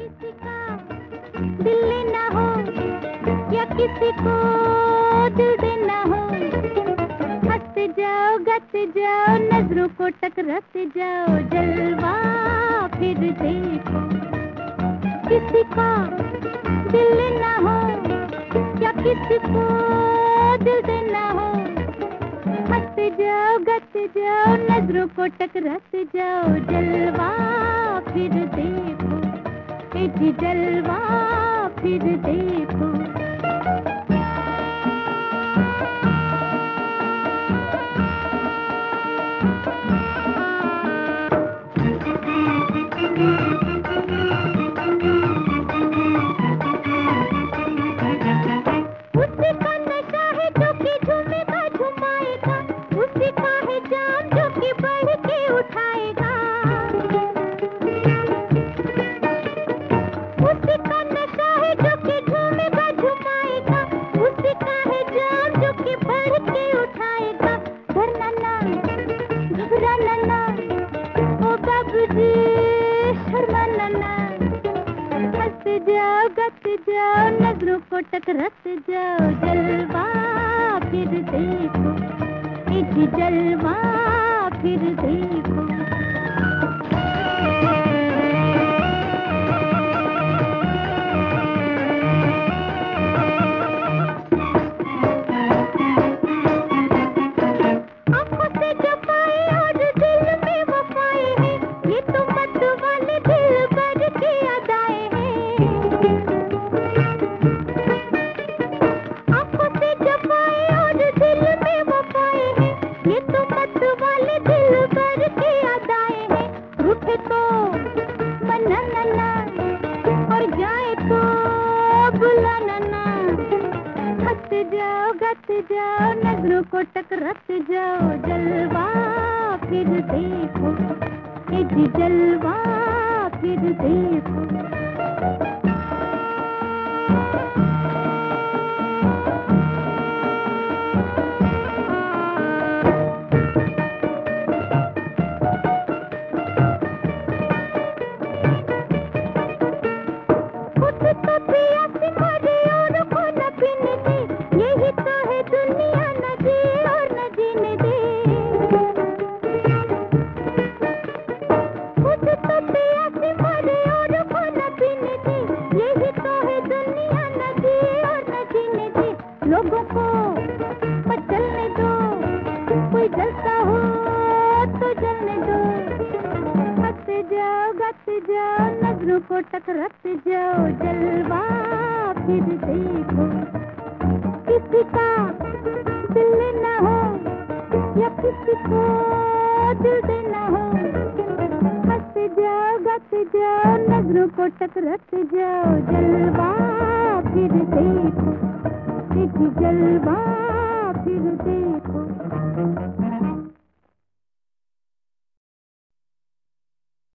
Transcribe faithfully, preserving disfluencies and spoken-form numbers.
किसी का दिल लेना हो या किसी को दिल देना हो, हंसते जाओ गाते जाओ नजरों को टकराते जाओ, जलवा फिर देखो। किसी का दिल लेना हो या किसी को दिल देना हो, हंसते जाओ गाते जाओ नजरों को टकराते जाओ, जलवा फिर देखो, ए जी जलवा फिर देखो। उसी का नशा है जो कि झूमेगा झुमाएगा, उसी का है जाम जो कि बढ़ के उठाएगा। उसी का नशा है जो कि झूमेगा झुमाएगा, उसी का है जाम जो कि बढ़ के उठाएगा। डरना ना घबराना ना ओ बाबूजी शर्माना ना, हंसते जाओ गाते जाओ नजरों को टकराते जाओ, जलवा फिर देखो, ए जी जलवा फिर देखो। आंखों से जो पाए और दिल में वफाए हैं, ये तो मत वाले दिल भर के अदाए हैं। आंखों से जो पाए और दिल में वफाए हैं, ये तो मत वाले दिल भर के अदाए हैं। रूठे तो मनाना ना और जाए तो बुलाना ना, हंसते जाओ गाते जाओ नजरों को टकराते जाओ, जलवा फिर देखो, ए जी जलवा फिर देखो। खुद तो प्यासी मरे और को न पीने दे, यही तो है दुनिया, न जिए और न जीने दे। खुद तो प्यासी मरे और को न पीने दे, यही तो है दुनिया, न जिए और न जीने दे। लोगों को मचलने दो, कोई जलता हो तो जलने दो, हंसते जाओ गाते जाओ नजरों को टकराते जाओ, जलवा फिर देखो। किसी का दिल लेना हो या किसी को दिल देना हो, हंसते जाओ गाते जाओ नजरों को टकराते जाओ, जलवा फिर देखो, ए जी जलवा फिर देखो।